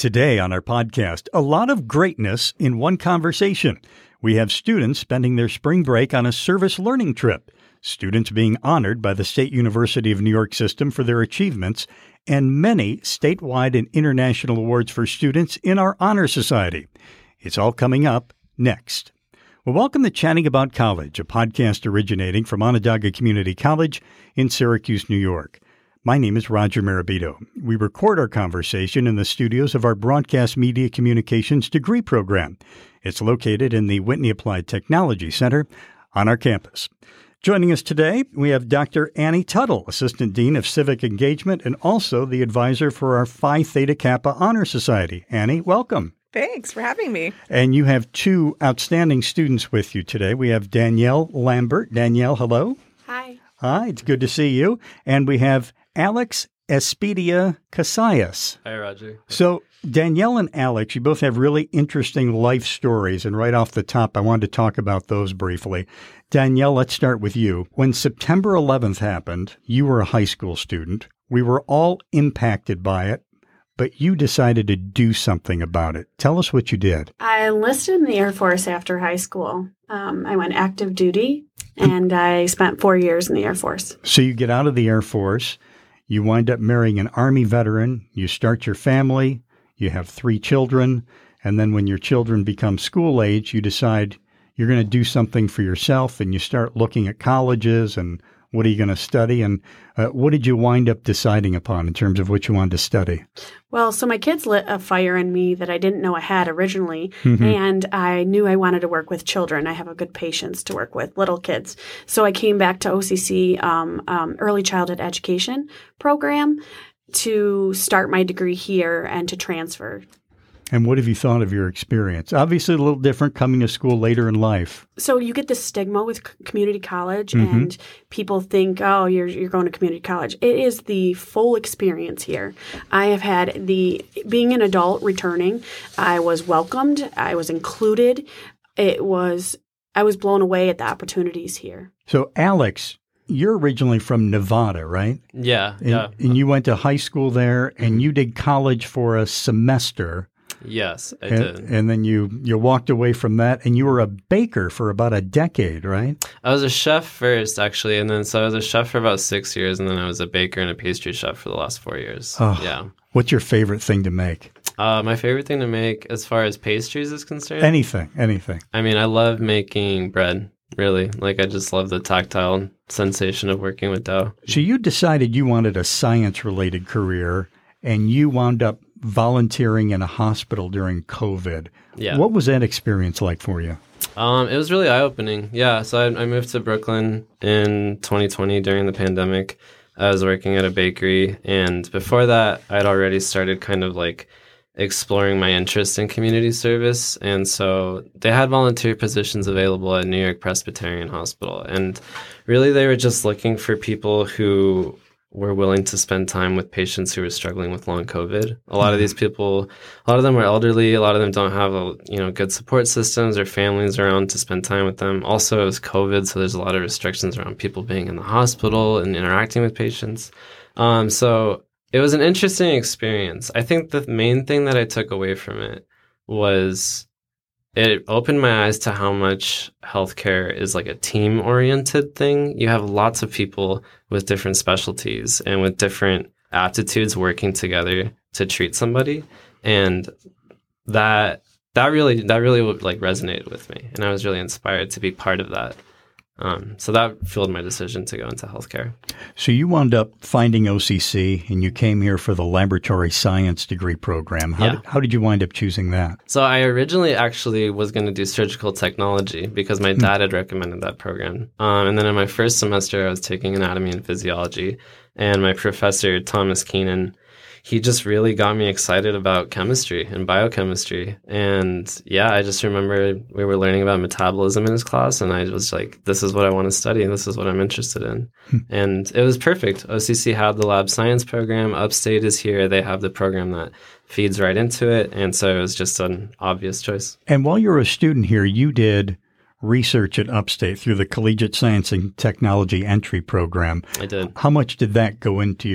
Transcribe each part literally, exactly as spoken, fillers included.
Today on our podcast, a lot of greatness in one conversation. We have students spending their spring break on a service learning trip, students being honored by the State University of New York system for their achievements, and many statewide and international awards for students in our Honor Society. It's all coming up next. Well, welcome to Chatting About College, a podcast originating from Onondaga Community College in Syracuse, New York. My name is Roger Marabito. We record our conversation in the studios of our Broadcast Media Communications degree program. It's located in the Whitney Applied Technology Center on our campus. Joining us today, we have Doctor Annie Tuttle, Assistant Dean of Civic Engagement and also the advisor for our Phi Theta Kappa Honor Society. Annie, welcome. Thanks for having me. And you have two outstanding students with you today. We have Danielle Lambert. Danielle, hello. Hi. Hi, it's good to see you. And we have Alex Espedia Casillas. Hi, Roger. So Danielle and Alex, you both have really interesting life stories. And right off the top, I wanted to talk about those briefly. Danielle, let's start with you. When September eleventh happened, you were a high school student. We were all impacted by it, but you decided to do something about it. Tell us what you did. I enlisted in the Air Force after high school. Um, I went active duty, and I spent four years in the Air Force. So you get out of the Air Force. You wind up marrying an Army veteran, you start your family, you have three children, and then when your children become school age, you decide you're going to do something for yourself, and you start looking at colleges and what are you going to study, and uh, what did you wind up deciding upon in terms of what you wanted to study? Well, so my kids lit a fire in me that I didn't know I had originally, Mm-hmm. and I knew I wanted to work with children. I have a good patience to work with little kids. So I came back to O C C, um, um, Early Childhood Education Program, to start my degree here and to transfer. And what have you thought of your experience? Obviously a little different coming to school later in life. So you get this stigma with c- community college, Mm-hmm. and people think, oh, you're you're going to community college. It is the full experience here. I have had the, being an adult returning, I was welcomed, I was included. It was, I was blown away at the opportunities here. So Alex, you're originally from Nevada, right? Yeah, And, yeah. and you went to high school there, and you did college for a semester. Yes, I and, did. and then you, you walked away from that, and you were a baker for about a decade, right? I was a chef first, actually, and then so I was a chef for about six years, and then I was a baker and a pastry chef for the last four years. Oh. Yeah. What's your favorite thing to make? Uh, my favorite thing to make as far as pastries is concerned? Anything, anything. I mean, I love making bread, really. Like, I just love the tactile sensation of working with dough. So you decided you wanted a science-related career, and you wound up volunteering in a hospital during COVID. Yeah. What was that experience like for you? Um, it was really eye-opening. Yeah, so I, I moved to Brooklyn in twenty twenty during the pandemic. I was working at a bakery, and before that, I'd already started kind of like exploring my interest in community service. And so they had volunteer positions available at New York Presbyterian Hospital. And really, they were just looking for people who were willing to spend time with patients who were struggling with long COVID. A lot of these people, a lot of them are elderly. A lot of them don't have, a, you know, good support systems or families around to spend time with them. Also, it was COVID, so there's a lot of restrictions around people being in the hospital and interacting with patients. Um, so it was an interesting experience. I think the main thing that I took away from it was it opened my eyes to how much healthcare is like a team-oriented thing. You have lots of people with different specialties and with different aptitudes working together to treat somebody, and that that really that really like resonated with me, and I was really inspired to be part of that. Um, so that fueled my decision to go into healthcare. So you wound up finding O C C, and you came here for the laboratory science degree program. How, Yeah. did, how did you wind up choosing that? So I originally actually was going to do surgical technology because my dad had recommended that program. Um, and then in my first semester, I was taking anatomy and physiology. And my professor, Thomas Keenan, he just really got me excited about chemistry and biochemistry. And yeah, I just remember we were learning about metabolism in his class, and I was like, this is what I want to study, and this is what I'm interested in. And it was perfect. O C C had the lab science program. Upstate is here. They have the program that feeds right into it. And so it was just an obvious choice. And while you were a student here, you did research at Upstate through the Collegiate Science and Technology Entry Program. I did. How much did that go into your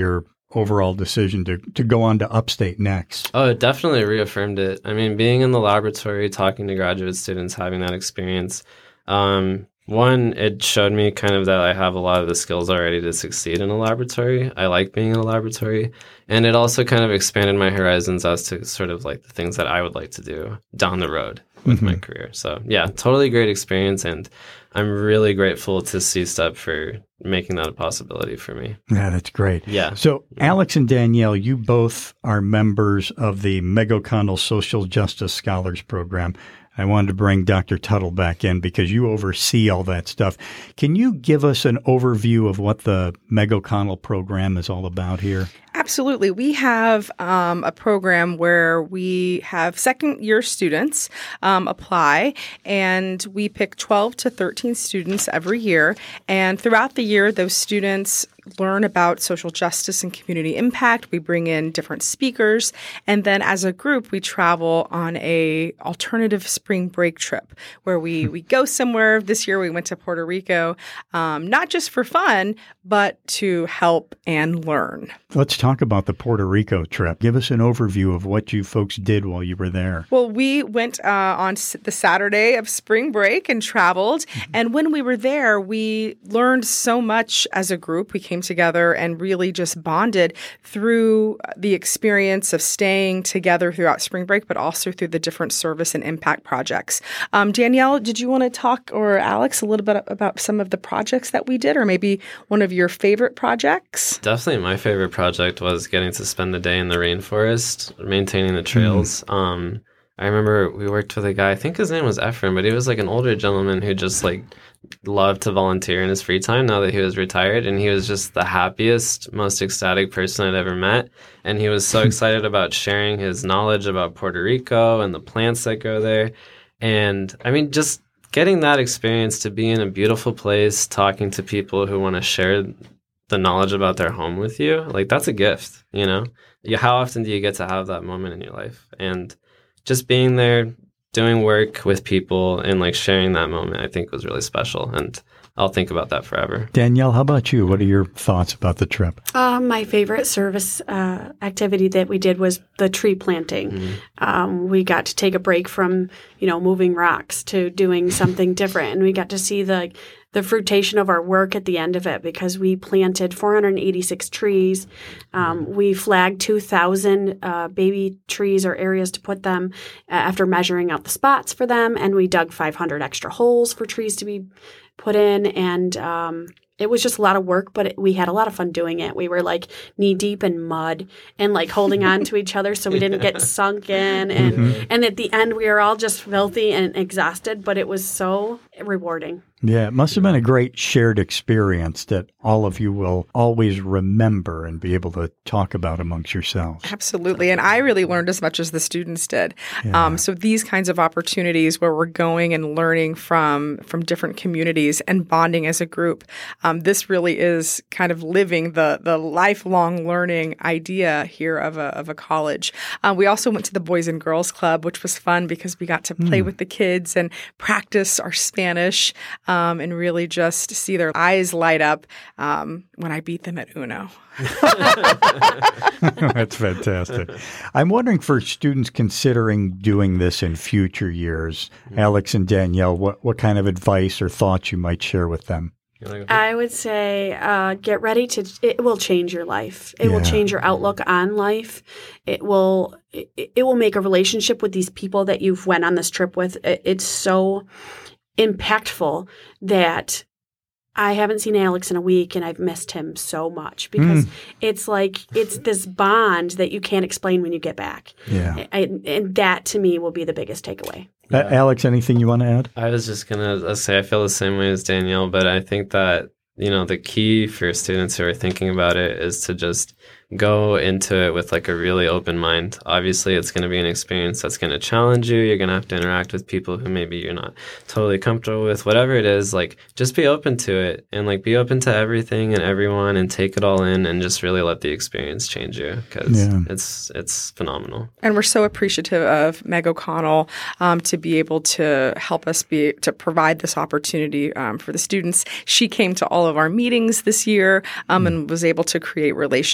overall decision to, to go on to Upstate next? Oh, it definitely reaffirmed it. I mean, being in the laboratory, talking to graduate students, having that experience, um, one, it showed me kind of that I have a lot of the skills already to succeed in a laboratory. I like being in a laboratory. And it also kind of expanded my horizons as to sort of like the things that I would like to do down the road with mm-hmm. my career. So yeah, totally great experience. And I'm really grateful to C-STEP for making that a possibility for me. Yeah, that's great. Yeah. So Alex and Danielle, you both are members of the Meg O'Connell Social Justice Scholars Program. I wanted to bring Doctor Tuttle back in because you oversee all that stuff. Can you give us an overview of what the Meg O'Connell program is all about here? Absolutely. We have um, a program where we have second-year students um, apply, and we pick twelve to thirteen students every year. And throughout the year, those students learn about social justice and community impact. We bring in different speakers, and then as a group, we travel on a alternative spring break trip where we, we go somewhere. This year, we went to Puerto Rico, um, not just for fun, but to help and learn. Let's talk about the Puerto Rico trip. Give us an overview of what you folks did while you were there. Well, we went uh, on the Saturday of spring break and traveled. Mm-hmm. And when we were there, we learned so much as a group. We came together and really just bonded through the experience of staying together throughout spring break, but also through the different service and impact projects. Um, Danielle, did you want to talk, or Alex, a little bit about some of the projects that we did, or maybe one of your favorite projects? Definitely my favorite project was getting to spend the day in the rainforest, maintaining the trails. Mm. Um, I remember we worked with a guy, I think his name was Ephraim, but he was like an older gentleman who just like loved to volunteer in his free time now that he was retired. And he was just the happiest, most ecstatic person I'd ever met. And he was so excited about sharing his knowledge about Puerto Rico and the plants that grow there. And I mean, just getting that experience to be in a beautiful place, talking to people who want to share the knowledge about their home with you, like that's a gift, you know? You, how often do you get to have that moment in your life? And just being there, doing work with people and like sharing that moment, I think was really special. And I'll think about that forever. Danielle, how about you? What are your thoughts about the trip? Uh, my favorite service uh, activity that we did was the tree planting. Mm-hmm. Um, we got to take a break from, you know, moving rocks to doing something different. And we got to see the the fruitation of our work at the end of it because we planted four hundred eighty-six trees. Um, we flagged two thousand uh, baby trees or areas to put them uh, after measuring out the spots for them. And we dug five hundred extra holes for trees to be put in. And um, it was just a lot of work, but it, we had a lot of fun doing it. We were like knee deep in mud and like holding on to each other so we didn't get sunk in. And, mm-hmm. and at the end, we were all just filthy and exhausted, but it was so rewarding. Yeah, it must have been a great shared experience that all of you will always remember and be able to talk about amongst yourselves. Absolutely. And I really learned as much as the students did. Yeah. Um, so these kinds of opportunities where we're going and learning from from different communities and bonding as a group, um, this really is kind of living the the lifelong learning idea here of a, of a college. Uh, we also went to the Boys and Girls Club, which was fun because we got to play mm. with the kids and practice our Spanish. Um, and really just see their eyes light up um, when I beat them at Uno. That's fantastic. I'm wondering for students considering doing this in future years, mm-hmm. Alex and Danielle, what, what kind of advice or thoughts you might share with them? I would say uh, get ready to – it will change your life. It yeah. will change your outlook on life. It will it, it will make a relationship with these people that you've went on this trip with. It, it's so – impactful that I haven't seen Alex in a week and I've missed him so much because mm. it's like it's this bond that you can't explain when you get back. Yeah, I, and that to me will be the biggest takeaway. Yeah. Uh, Alex, anything you want to add? I was just going to say I feel the same way as Danielle, but I think that, you know, the key for students who are thinking about it is to just go into it with like a really open mind. Obviously, it's going to be an experience that's going to challenge you. You're going to have to interact with people who maybe you're not totally comfortable with. Whatever it is, like just be open to it and like be open to everything and everyone and take it all in and just really let the experience change you because yeah. it's it's phenomenal. And we're so appreciative of Meg O'Connell um, to be able to help us be to provide this opportunity um, for the students. She came to all of our meetings this year um, mm. and was able to create relationships with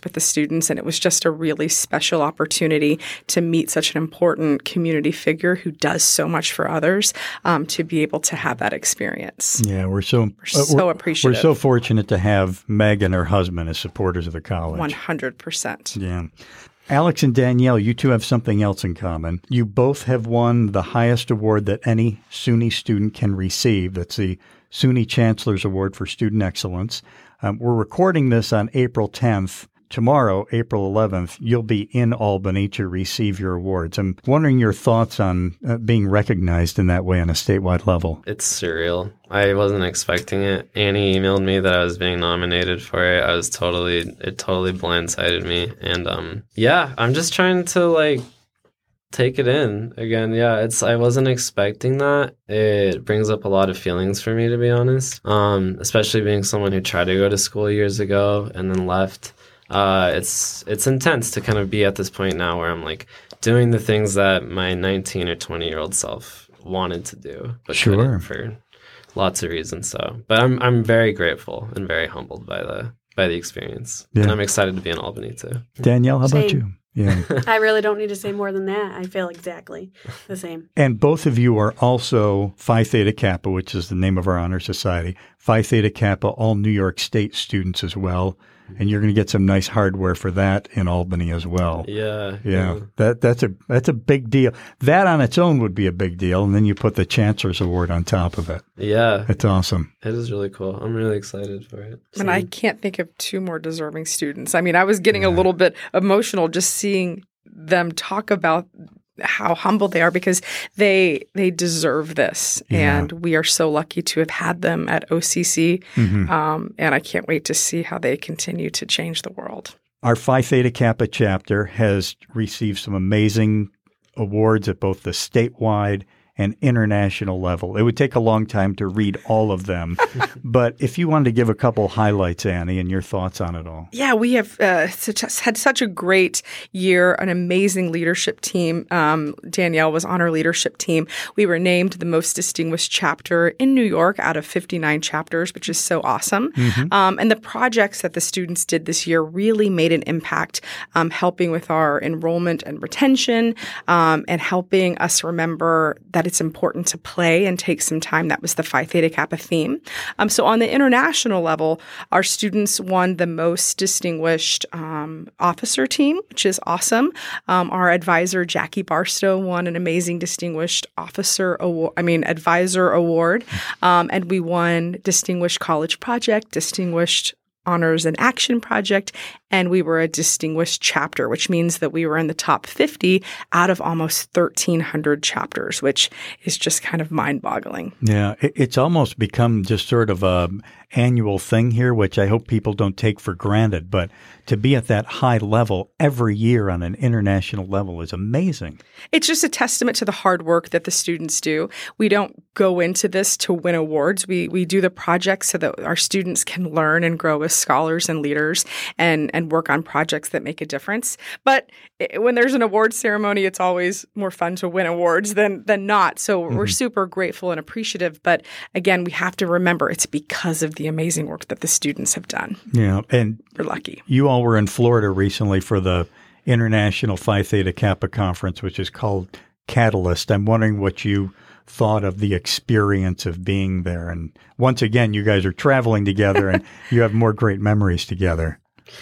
with the students, and it was just a really special opportunity to meet such an important community figure who does so much for others, um, to be able to have that experience. Yeah, we're so, we're so uh, we're, appreciative. We're so fortunate to have Meg and her husband as supporters of the college. one hundred percent. Yeah. Alex and Danielle, you two have something else in common. You both have won the highest award that any SUNY student can receive. That's the SUNY Chancellor's Award for Student Excellence. Um, we're recording this on April tenth. Tomorrow, April eleventh, you'll be in Albany to receive your awards. I'm wondering your thoughts on uh, being recognized in that way on a statewide level. It's surreal. I wasn't expecting it. Annie emailed me that I was being nominated for it. I was totally, it totally blindsided me. And um, yeah, I'm just trying to like take it in again. Yeah, it's I wasn't expecting that. It brings up a lot of feelings for me, to be honest, um, especially being someone who tried to go to school years ago and then left. Uh, it's it's intense to kind of be at this point now where I'm like doing the things that my nineteen or twenty year old self wanted to do, but sure. couldn't for lots of reasons. So, but I'm I'm very grateful and very humbled by the by the experience, yeah. And I'm excited to be in Albany too. Danielle, how Same. about you? Yeah, I really don't need to say more than that. I feel exactly the same. And both of you are also Phi Theta Kappa, which is the name of our honor society. Phi Theta Kappa, all New York State students as well. And you're going to get some nice hardware for that in Albany as well. Yeah, yeah. Yeah. That that's a that's a big deal. That on its own would be a big deal, and then you put the Chancellor's Award on top of it. Yeah. It's awesome. It is really cool. I'm really excited for it. And I can't think of two more deserving students. I mean, I was getting yeah. a little bit emotional just seeing them talk about how humble they are because they they deserve this. Yeah. And we are so lucky to have had them at O C C. Mm-hmm. Um, and I can't wait to see how they continue to change the world. Our Phi Theta Kappa chapter has received some amazing awards at both the statewide and international level. It would take a long time to read all of them. But if you wanted to give a couple highlights, Annie, and your thoughts on it all. Yeah, we have uh, such, had such a great year, an amazing leadership team. Um, Danielle was on our leadership team. We were named the most distinguished chapter in New York out of fifty-nine chapters, which is so awesome. Mm-hmm. Um, and the projects that the students did this year really made an impact, um, helping with our enrollment and retention, um, and helping us remember that it's important to play and take some time. That was the Phi Theta Kappa theme. Um, so on the international level, our students won the most distinguished um, officer team, which is awesome. Um, our advisor, Jackie Barstow, won an amazing distinguished officer award, I mean, advisor award. Um, and we won distinguished college project, distinguished honors and action project, and we were a distinguished chapter, which means that we were in the top fifty out of almost thirteen hundred chapters, which is just kind of mind-boggling. Yeah, it's almost become just sort of a annual thing here, which I hope people don't take for granted. But to be at that high level every year on an international level is amazing. It's just a testament to the hard work that the students do. We don't go into this to win awards. We we do the projects so that our students can learn and grow as scholars and leaders and, and work on projects that make a difference. But it, when there's an award ceremony, it's always more fun to win awards than than not. So mm-hmm. we're super grateful and appreciative. But again, we have to remember it's because of the amazing work that the students have done. Yeah, and we're lucky. You all were in Florida recently for the International Phi Theta Kappa Conference, which is called Catalyst. I'm wondering what you thought of the experience of being there. And once again, you guys are traveling together and you have more great memories together.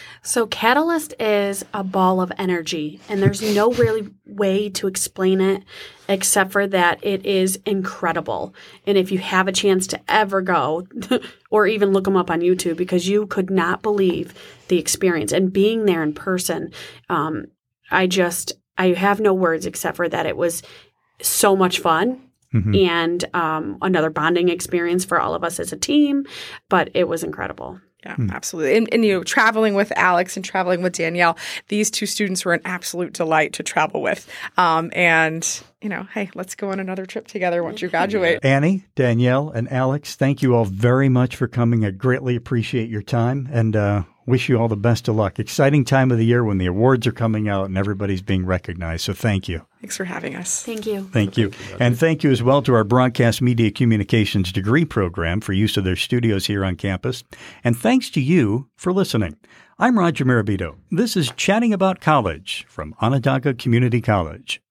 So Catalyst is a ball of energy, and there's no really way to explain it except for that it is incredible. And if you have a chance to ever go or even look them up on YouTube, because you could not believe the experience. And being there in person, um, I just, I have no words except for that it was so much fun. Mm-hmm. And um, another bonding experience for all of us as a team, but it was incredible. Yeah, mm. absolutely. And, and, you know, traveling with Alex and traveling with Danielle, these two students were an absolute delight to travel with. Um, and, you know, hey, let's go on another trip together once you graduate. Annie, Danielle, and Alex, thank you all very much for coming. I greatly appreciate your time. And uh, wish you all the best of luck. Exciting time of the year when the awards are coming out and everybody's being recognized. So thank you. Thanks for having us. Thank you. Thank you. And thank you as well to our Broadcast Media Communications degree program for use of their studios here on campus. And thanks to you for listening. I'm Roger Mirabito. This is Chatting About College from Onondaga Community College.